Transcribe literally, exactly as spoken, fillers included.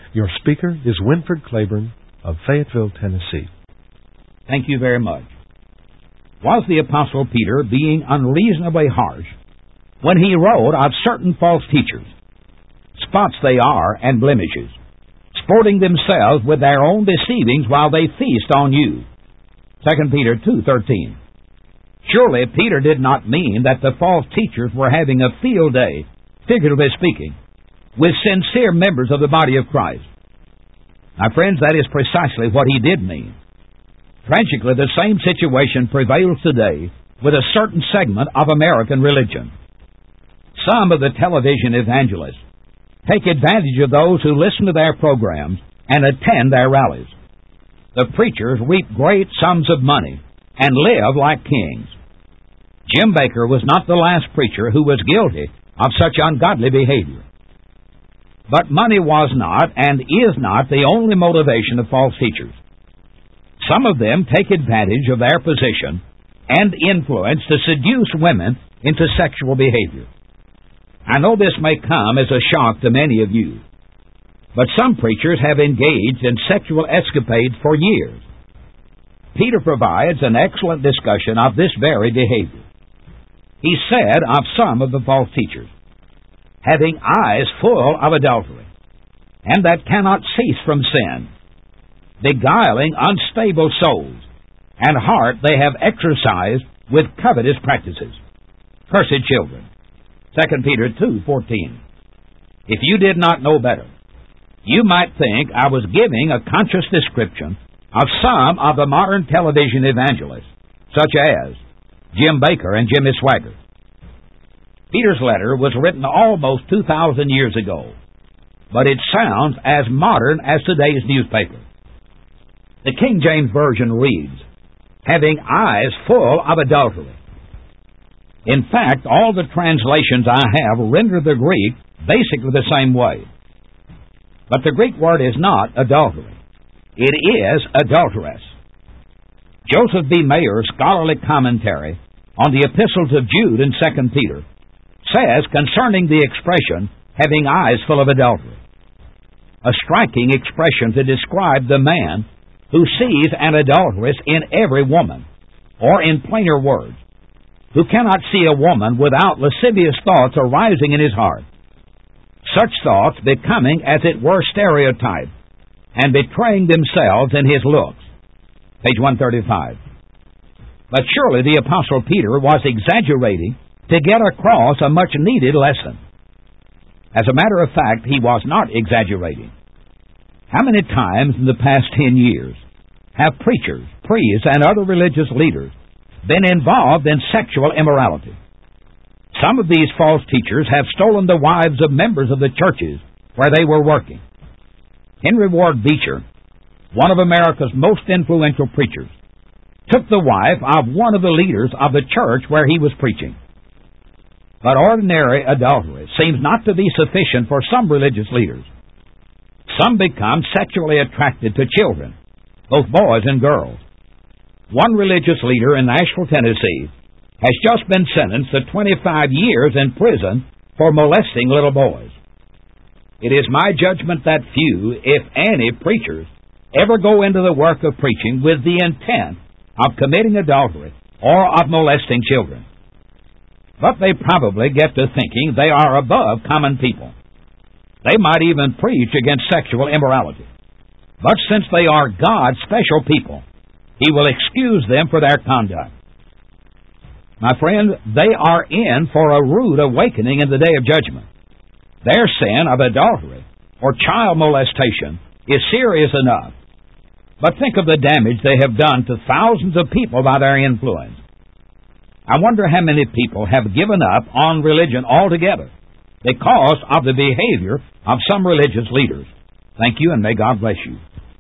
Your speaker is Winford Claiborne of Fayetteville, Tennessee. Thank you very much. Was the Apostle Peter being unreasonably harsh when he wrote of certain false teachers, spots they are and blemishes, sporting themselves with their own deceivings while they feast on you? Second Peter two thirteen. Surely Peter did not mean that the false teachers were having a field day, figuratively speaking, with sincere members of the body of Christ. My friends, that is precisely what he did mean. Tragically, the same situation prevails today with a certain segment of American religion. Some of the television evangelists take advantage of those who listen to their programs and attend their rallies. The preachers reap great sums of money and live like kings. Jim Bakker was not the last preacher who was guilty of such ungodly behavior. But money was not and is not the only motivation of false teachers. Some of them take advantage of their position and influence to seduce women into sexual behavior. I know this may come as a shock to many of you, but some preachers have engaged in sexual escapades for years. Peter provides an excellent discussion of this very behavior. He said of some of the false teachers, having eyes full of adultery, and that cannot cease from sin, beguiling unstable souls, and heart they have exercised with covetous practices. Cursed children. Second Peter two fourteen. If you did not know better, you might think I was giving a conscious description of some of the modern television evangelists, such as Jim Bakker and Jimmy Swaggart. Peter's letter was written almost two thousand years ago, but it sounds as modern as today's newspaper. The King James Version reads, having eyes full of adultery. In fact, all the translations I have render the Greek basically the same way. But the Greek word is not adultery. It is adulteress. Joseph B. Mayer's scholarly commentary on the epistles of Jude and Second Peter says concerning the expression, having eyes full of adultery, a striking expression to describe the man who sees an adulteress in every woman, or in plainer words, who cannot see a woman without lascivious thoughts arising in his heart, such thoughts becoming as it were stereotyped and betraying themselves in his looks. Page one thirty-five. But surely the Apostle Peter was exaggerating to get across a much-needed lesson. As a matter of fact, he was not exaggerating. How many times in the past ten years have preachers, priests, and other religious leaders been involved in sexual immorality? Some of these false teachers have stolen the wives of members of the churches where they were working. Henry Ward Beecher, one of America's most influential preachers, took the wife of one of the leaders of the church where he was preaching. But ordinary adultery seems not to be sufficient for some religious leaders. Some become sexually attracted to children, both boys and girls. One religious leader in Nashville, Tennessee, has just been sentenced to twenty-five years in prison for molesting little boys. It is my judgment that few, if any, preachers ever go into the work of preaching with the intent of committing adultery or of molesting children. But they probably get to thinking they are above common people. They might even preach against sexual immorality. But since they are God's special people, He will excuse them for their conduct. My friend, they are in for a rude awakening in the day of judgment. Their sin of adultery or child molestation is serious enough. But think of the damage they have done to thousands of people by their influence. I wonder how many people have given up on religion altogether because of the behavior of some religious leaders. Thank you, and may God bless you.